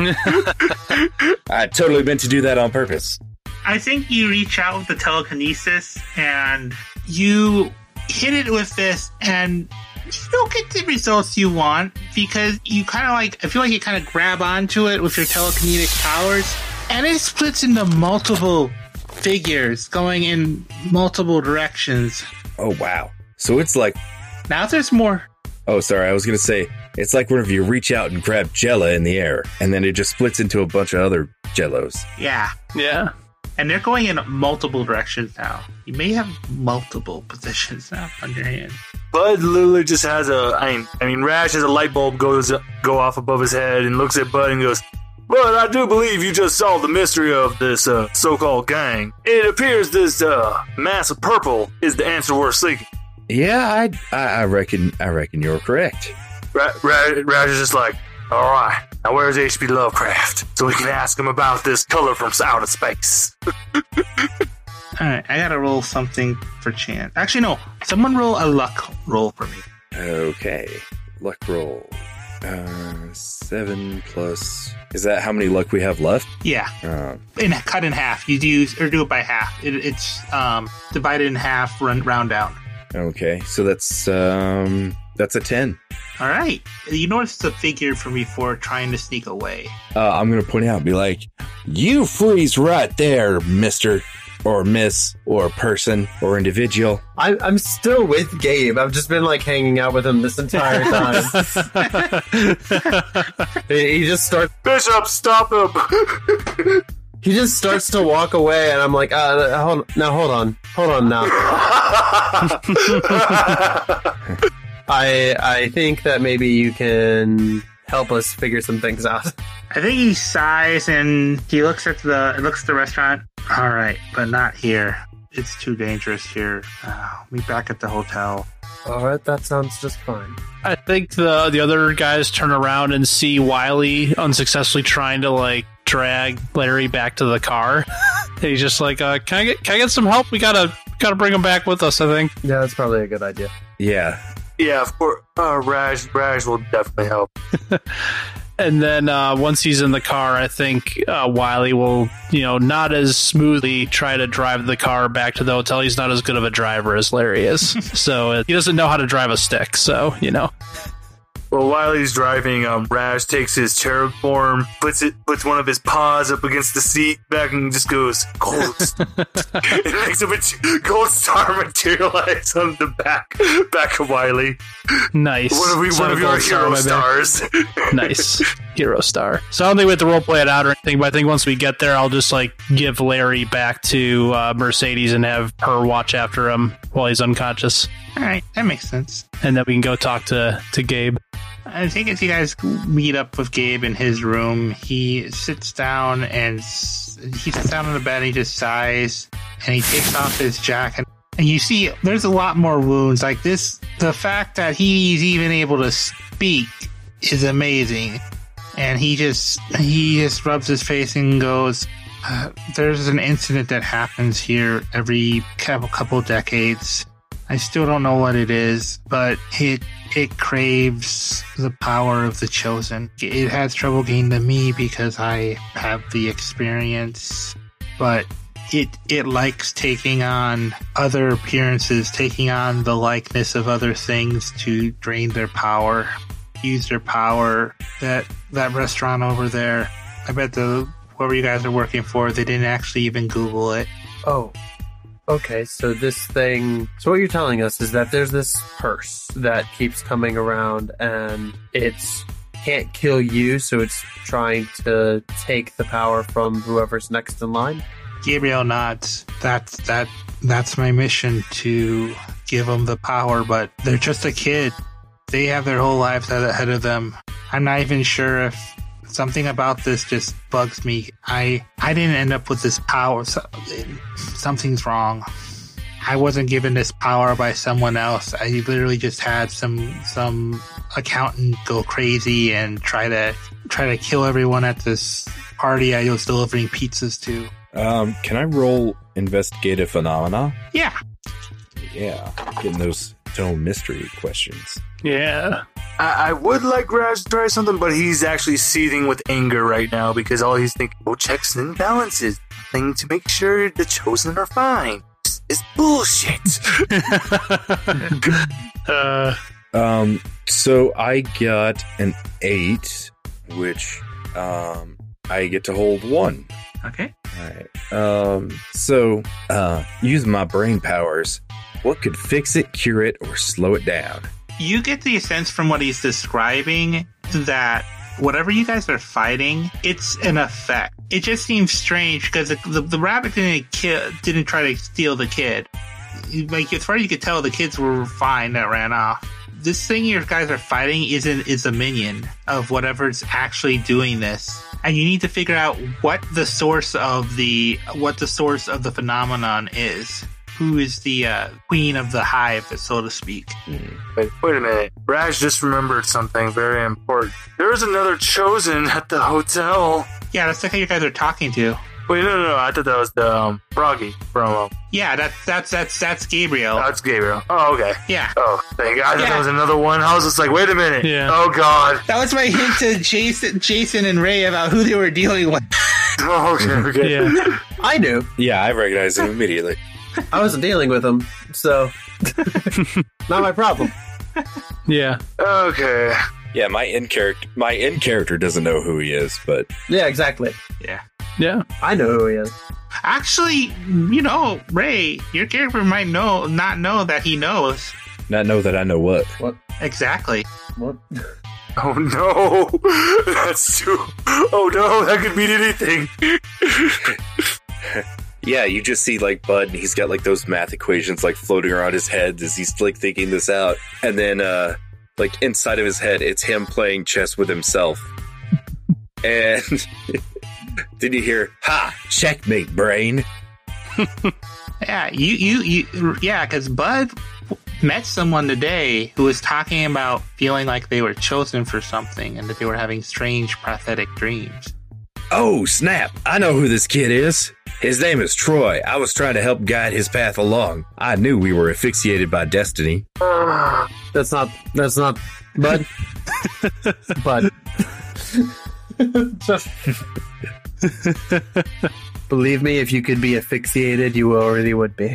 G: I totally meant to do that on purpose.
A: I think you reach out with the telekinesis and you hit it with this and you don't get the results you want because you kind of like, I feel like you kind of grab onto it with your telekinetic powers and it splits into multiple figures going in multiple directions.
G: Oh wow! So it's like,
A: Now there's more.
G: oh sorry, I was gonna say it's like whenever you reach out and grab Jella in the air, and then it just splits into a bunch of other Jellos.
A: Yeah.
F: yeah.
A: And they're going in multiple directions now. You may have multiple positions now on your hand.
E: Bud literally just has a. I mean, I mean, Rash has a light bulb goes go off above his head and looks at Bud and goes, "Bud, I do believe you just solved the mystery of this uh, so-called gang. It appears this uh, mass of purple is the answer we're seeking."
G: Yeah, I, I, I reckon. I reckon you're correct.
E: Ra- Ra- Rash is just like, "All right, now where's H P Lovecraft so we can ask him about this color from outer space?"
A: All right, I gotta roll something for chance. Actually, no. Someone roll a luck roll for me.
G: Okay, luck roll. Uh, seven plus. Is that how many luck we have left?
A: Yeah,
G: Uh,
A: in cut in half. You do or do it by half. It, it's um divided in half. Run round down.
G: okay, so that's um that's a ten.
A: All right. You noticed the figure from before trying to sneak away.
G: Uh, I'm gonna point out and be like, "You freeze right there, Mister or Miss or person or individual."
H: I, I'm still with Gabe. I've just been like hanging out with him this entire time. he he just starts.
E: Bishop, stop him!
H: He just starts to walk away, and I'm like, uh, hold now, hold on, hold on now. I I think that maybe you can help us figure some things out.
A: I think he sighs and he looks at the looks at the restaurant. All right, but not here. It's too dangerous here. Uh, meet back at the hotel.
H: All right, that sounds just fine.
F: I think the the other guys turn around and see Wiley unsuccessfully trying to like drag Larry back to the car. And he's just like, uh, "Can I get can I get some help? We gotta gotta bring him back with us." I think.
H: Yeah, that's probably a good idea.
G: Yeah.
E: Yeah, of course. Uh, Raj, Raj will definitely help.
F: And then uh, once he's in the car, I think uh, Wiley will, you know, not as smoothly try to drive the car back to the hotel. He's not as good of a driver as Larry is. So uh, he doesn't know how to drive a stick. So, you know.
E: Well, while he's driving, um, Raj takes his cherub form, puts it, puts one of his paws up against the seat back, and just goes gold. It makes a mat- gold star materialize on the back, back of Wiley.
F: Nice.
E: One of, we,
F: So
E: one of your
F: gold star
E: hero
F: on my back.
E: stars.
F: Nice. Hero star. So I don't think we have to roleplay it out or anything, but I think once we get there, I'll just like give Larry back to uh, Mercedes and have her watch after him while he's unconscious.
A: All right, that makes sense.
F: And then we can go talk to, to Gabe.
A: I think as you guys meet up with Gabe in his room, he sits down and s- he sits down on the bed and he just sighs and he takes off his jacket. And you see there's a lot more wounds. Like this, the fact that he's even able to speak is amazing. And he just, he just rubs his face and goes, uh, there's an incident that happens here every couple, couple decades. I still don't know what it is, but it it craves the power of the chosen. It has trouble getting to me because I have the experience, but it it likes taking on other appearances, taking on the likeness of other things to drain their power, use their power. That that restaurant over there, I bet the whoever you guys are working for, they didn't actually even Google it.
H: Oh. Okay, so this thing... So what you're telling us is that there's this purse that keeps coming around and it's can't kill you, so it's trying to take the power from whoever's next in line?
A: Gabriel nods. That's that. That's my mission, to give them the power, but they're just a kid. They have their whole lives ahead of them. I'm not even sure if something about this just bugs me. I I didn't end up with this power. So, something's wrong. I wasn't given this power by someone else. I literally just had some some accountant go crazy and try to try to kill everyone at this party I was delivering pizzas to.
G: Um, can I roll investigative phenomena?
A: Yeah.
G: Yeah, getting those total mystery questions.
F: Yeah.
E: I, I would like Raj to try something, but he's actually seething with anger right now because all he's thinking, oh, checks and balances, thing to make sure the chosen are fine. It's, it's bullshit.
F: uh,
G: Um, so I got an eight, which um I get to hold one.
A: Okay.
G: All right. Um, so uh, using my brain powers, what could fix it, cure it, or slow it down?
A: You get the sense from what he's describing that whatever you guys are fighting, it's an effect. It just seems strange because the, the, the rabbit didn't kill, didn't try to steal the kid. like as far as you could tell, the kids were fine that ran off. This thing you guys are fighting isn't is a minion of whatever's actually doing this, and you need to figure out what the source of the what the source of the phenomenon is. Who is the uh, queen of the hive, so to speak?
E: Wait, wait a minute. Raj just remembered something very important. There was another chosen at the hotel.
A: Yeah, that's the guy you guys are talking to.
E: Wait, no, no, no. I thought that was the um, Froggy from. Um,
A: Yeah, that's that's that's that's Gabriel.
E: that's Gabriel. Oh, okay.
A: Yeah.
E: Oh, thank God. I thought
A: Yeah.
E: that was another one. I was just like, wait a minute.
F: Yeah.
E: Oh, God.
A: That was my hint to Jason, Jason and Ray about who they were dealing with.
E: Oh, okay, okay.
F: Yeah.
H: I knew.
G: Yeah, I recognized him immediately.
H: I wasn't dealing with him, so not my problem.
F: Yeah.
E: Okay.
G: Yeah, my in character, my in character doesn't know who he is, but
H: Yeah, exactly.
A: Yeah.
F: Yeah.
H: I know who he is.
A: Actually, you know, Ray, your character might know not know that he knows.
G: not know that I know what.
H: What?
A: Exactly.
H: What?
E: Oh, no. That's too. Oh, no. That could mean anything.
G: Yeah, you just see like Bud, and he's got like those math equations like floating around his head as he's like thinking this out, and then uh like inside of his head, it's him playing chess with himself, and then you hear, "Ha! Checkmate, brain."
A: Yeah, you, you, you yeah, because Bud met someone today who was talking about feeling like they were chosen for something and that they were having strange prophetic dreams.
G: Oh, snap! I know who this kid is. His name is Troy. I was trying to help guide his path along. I knew we were asphyxiated by destiny.
H: That's not. That's not. Bud. Bud. Just. Believe me, if you could be asphyxiated, you already would be.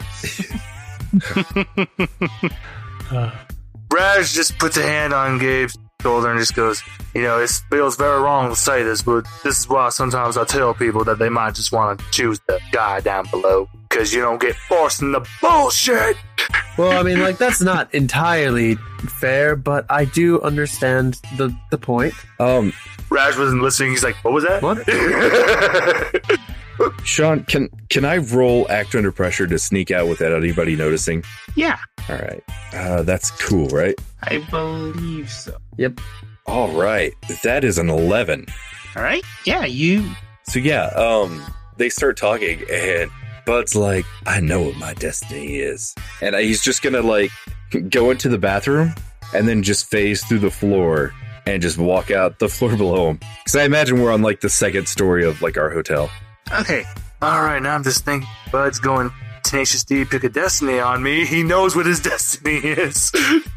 E: Raj just puts a hand on Gabe's shoulder and just goes, you know, it feels very wrong to say this, but this is why sometimes I tell people that they might just want to choose the guy down below, because you don't get forced in the bullshit.
H: Well, I mean, like, that's not entirely fair, but I do understand the, the point.
G: Um,
E: Raj wasn't listening. He's like, what was that?
H: What?
G: Sean, can can I roll act under pressure to sneak out without anybody noticing?
A: Yeah,
G: All right, uh, that's cool, right?
A: I believe so.
H: Yep.
G: All right, that is an eleven.
A: All right. Yeah, you.
G: So yeah, um, they start talking, and Bud's like, "I know what my destiny is," and he's just gonna like go into the bathroom and then just phase through the floor and just walk out the floor below him. Because I imagine we're on like the second story of like our hotel.
A: Okay.
E: All right, now I'm just thinking, Bud's going Tenacious D pick a destiny on me. He knows what his destiny is.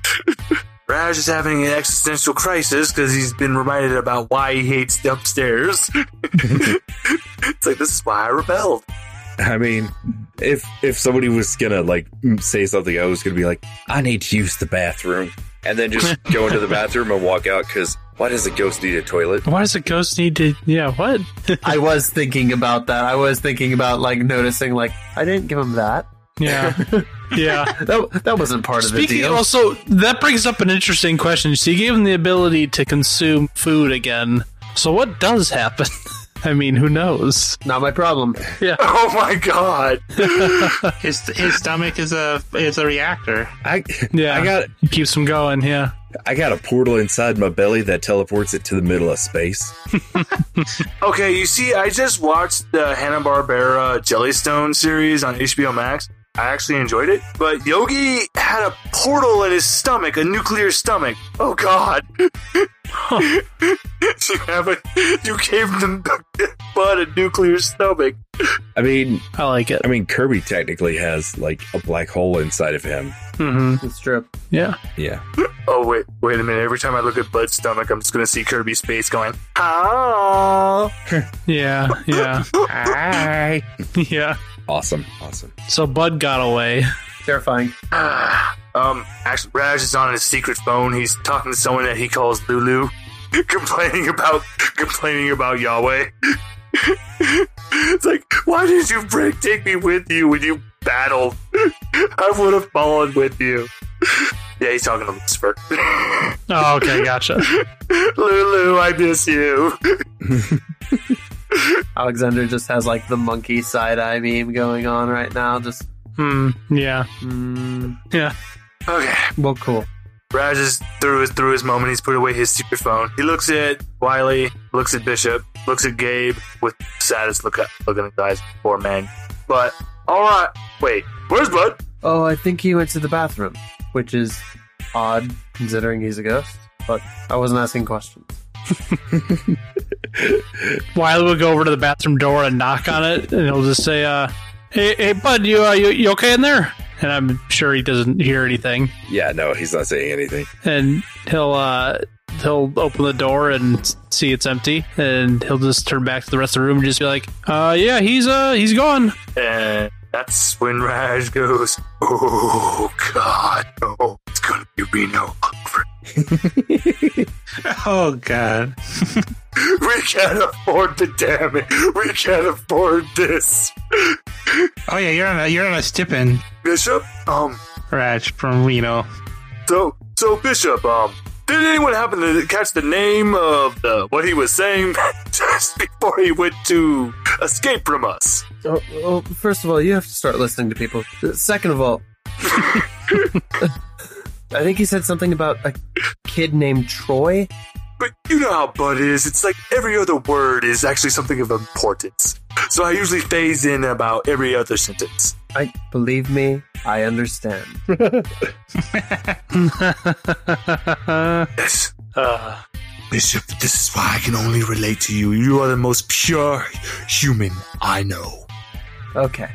E: Raj is having an existential crisis because he's been reminded about why he hates the upstairs. It's like, this is why I rebelled.
G: I mean, if if somebody was gonna like say something, I was gonna be like, "I need to use the bathroom," and then just go into the bathroom and walk out. Because why does a ghost need a toilet?
F: Why does a ghost need to? Yeah, what?
H: I was thinking about that. I was thinking about, like, noticing, like, I didn't give him that.
F: Yeah. Yeah.
H: That, that wasn't part of the
F: Speaking
H: deal.
F: also, that brings up an interesting question. So you gave him the ability to consume food again. So what does happen? I mean, who knows?
H: Not my problem.
F: Yeah.
E: Oh my god.
A: His his stomach is a is a reactor.
G: I
F: Yeah.
G: I got
F: It keeps him going, yeah.
G: I got a portal inside my belly that teleports it to the middle of space.
E: Okay, you see, I just watched the Hanna-Barbera Jellystone series on H B O Max. I actually enjoyed it, but Yogi had a portal in his stomach, a nuclear stomach. Oh god. you have a, you gave them Bud a nuclear stomach.
G: I mean,
F: I like it.
G: I mean, Kirby technically has like a black hole inside of him.
F: Mm-hmm.
H: It's true.
F: Yeah.
G: Yeah.
E: Oh wait, wait a minute. Every time I look at Bud's stomach, I'm just gonna see Kirby's face going, "Ah."
F: Yeah. Yeah.
A: Hi.
F: Yeah.
G: Awesome. Awesome.
F: So Bud got away.
H: Terrifying.
E: um, actually, Raj is on his secret phone. He's talking to someone that he calls Lulu, complaining about complaining about Yahweh. It's like, why did you break, take me with you when you battled? I would have fallen with you. Yeah, he's talking to Lucifer.
F: Oh, okay, gotcha.
E: Lulu, I miss you.
H: Alexander just has, like, the monkey side-eye meme going on right now. Just
F: Hmm. Yeah.
H: Mm,
F: Yeah.
E: Okay.
H: well, cool.
E: Raj is through his through his moment. He's put away his secret phone. He looks at Wiley, looks at Bishop, looks at Gabe with saddest look at look in his eyes. Poor man. But all right. Wait. Where's Bud?
H: Oh, I think he went to the bathroom, which is odd considering he's a ghost. But I wasn't asking questions.
F: Wiley will go over to the bathroom door and knock on it, and he'll just say, uh, "Hey, hey, Bud, you, uh, you, you okay in there?" And I'm sure he doesn't hear anything.
G: Yeah, no, he's not saying anything.
F: And he'll, uh, he'll open the door and see it's empty, and he'll just turn back to the rest of the room and just be like, "Uh, yeah, he's, uh, he's gone."
E: And that's when Raj goes, "Oh God, no! It's gonna be Reno Humphrey.
A: Oh, God.
E: We can't afford the damage. We can't afford this."
A: Oh, yeah, you're on a, you're on a stippin',
E: Bishop, um,
A: Raj, from Reno.
E: so so Bishop, um, did anyone happen to catch the name of the what he was saying just before he went to escape from us?
H: Oh, oh, first of all, you have to start listening to people. Second of all, I think he said something about a kid named Troy.
E: But you know how Bud is. It's like every other word is actually something of importance. So I usually phase in about every other sentence.
H: I believe me, I understand.
E: Yes. Uh, Bishop, this is why I can only relate to you. You are the most pure human I know.
H: Okay.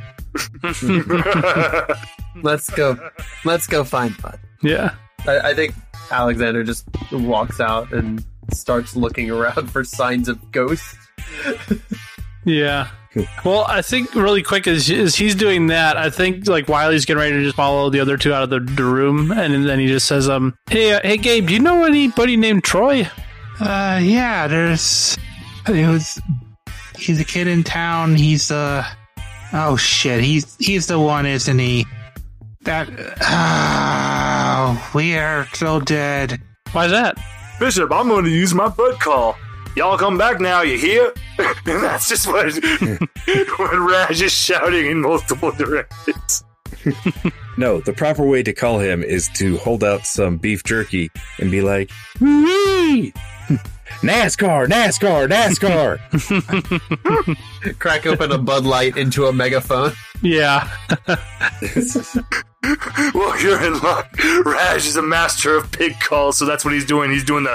H: Let's go. Let's go find Bud.
F: Yeah.
H: I, I think Alexander just walks out and starts looking around for signs of ghosts.
F: Yeah. Well, I think really quick as, as he's doing that, I think like Wiley's getting ready to just follow the other two out of the, the room, and then he just says, "Um, hey, uh, hey, Gabe, do you know anybody named Troy?"
A: Uh, yeah, there's... It was... He's a kid in town. He's, uh... Oh, shit. He's he's the one, isn't he? That... Oh, we are so dead.
F: Why's that?
E: Bishop, I'm going to use my Bud call. Y'all come back now, you hear? And that's just what when Raj is shouting in multiple directions.
G: No, the proper way to call him is to hold out some beef jerky and be like, "Wee! NASCAR, NASCAR, NASCAR."
H: Crack open a Bud Light into a megaphone.
F: Yeah.
E: Well, you're in luck. Raj is a master of pig calls, so that's what he's doing. He's doing the...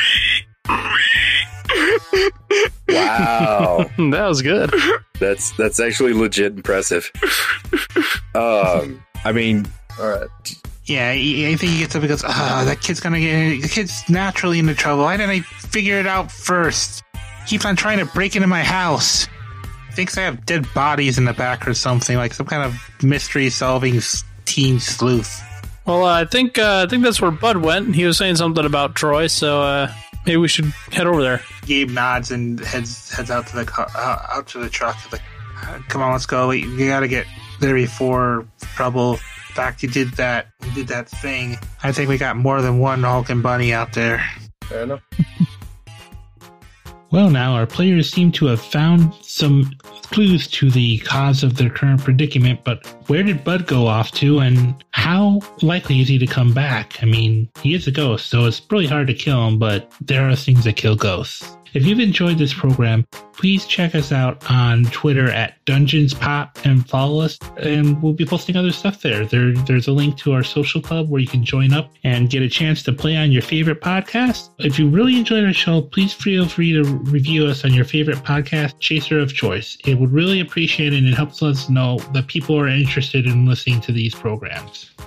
G: Wow.
F: That was good.
G: That's that's actually legit impressive. Um, I mean,
H: All right.
A: Yeah, I I think he gets up and goes, "Ah, that kid's gonna get... The kid's naturally into trouble. Why didn't I figure it out first? Keeps on trying to break into my house. Thinks I have dead bodies in the back or something, like some kind of mystery-solving teen sleuth."
F: Well, uh, I think uh, I think that's where Bud went. He was saying something about Troy, so uh, maybe we should head over there.
A: Gabe nods and heads heads out to the car, uh, out to the truck. He's like, "Come on, let's go. We, we gotta get there before trouble. In fact, you did that. You did that thing. I think we got more than one Hulk and Bunny out there."
H: Fair enough.
A: Well, now our players seem to have found some clues to the cause of their current predicament, but where did Bud go off to, and how likely is he to come back? I mean, he is a ghost, so it's really hard to kill him, but there are things that kill ghosts. If you've enjoyed this program, please check us out on Twitter at Dungeons Pop and follow us, and we'll be posting other stuff there. there. There's a link to our social club where you can join up and get a chance to play on your favorite podcast. If you really enjoyed our show, please feel free to review us on your favorite podcast chaser of choice. It would really appreciate it, and it helps us know that people are interested in listening to these programs.